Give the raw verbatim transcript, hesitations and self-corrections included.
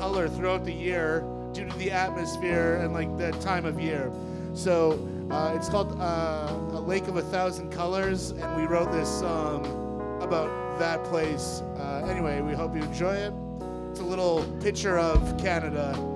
color throughout the year due to the atmosphere and like the time of year. So uh, it's called uh, A Lake of a Thousand Colors, and we wrote this song about that place. Uh, anyway, we hope you enjoy it. It's a little picture of Canada.